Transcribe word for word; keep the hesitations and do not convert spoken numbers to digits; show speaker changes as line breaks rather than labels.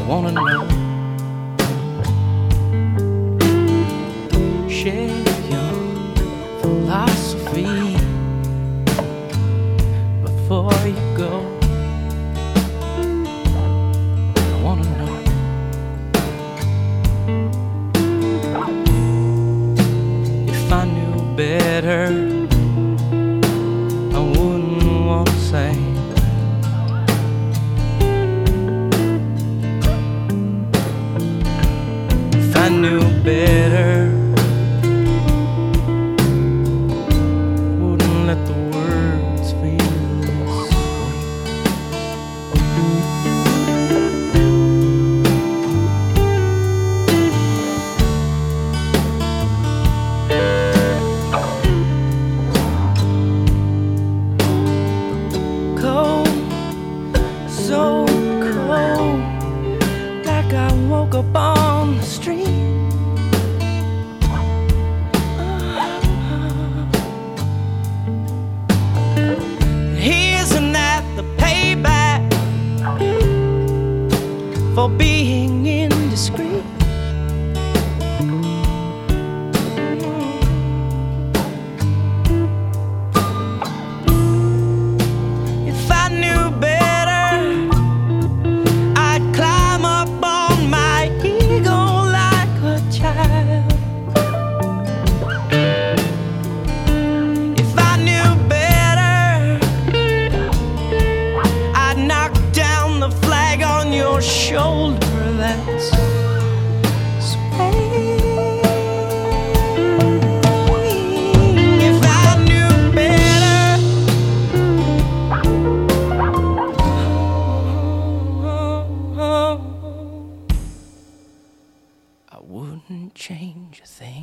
wanna know. Share your philosophy before you go. I wanna know. If I knew better, I wouldn't wanna say. If I knew better, wouldn't let the words feel this way. Cold, so cold, like I woke up on the street. Isn't that the payback for being indiscreet? If I knew better, I'd climb up on my ego like a child. If I knew better, I'd knock down the flag on your shoulder that's swaying. If I knew better, I wouldn't change a thing.